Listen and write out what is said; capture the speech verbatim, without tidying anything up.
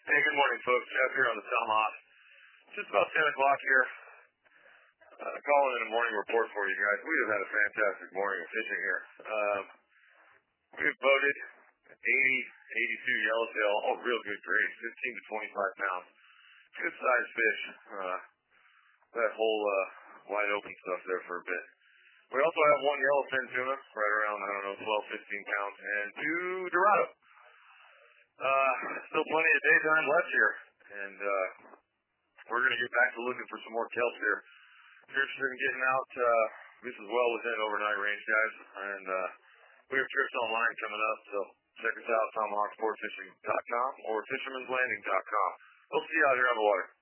Hey, good morning, folks. Jeff here on the Tomahawk. Just about ten o'clock here. Uh, calling in a morning report for you guys. We have had a fantastic morning of fishing here. Um, we've boated eighty, eighty-two yellowtail, all real good grades, fifteen to twenty-five pounds. Good sized fish. Uh, that whole uh, wide open stuff there for a bit. We also have one yellowfin tuna, right around, I don't know, twelve, fifteen pounds, and two Dorado. Uh, still plenty of daytime left here, and uh, we're going to get back to looking for some more kelp here. If you're interested in getting out, uh, this is well within overnight range, guys, and uh, we have trips online coming up, so check us out, tomahawk sport fishing dot com or fishermans landing dot com. We'll see you out here on the water.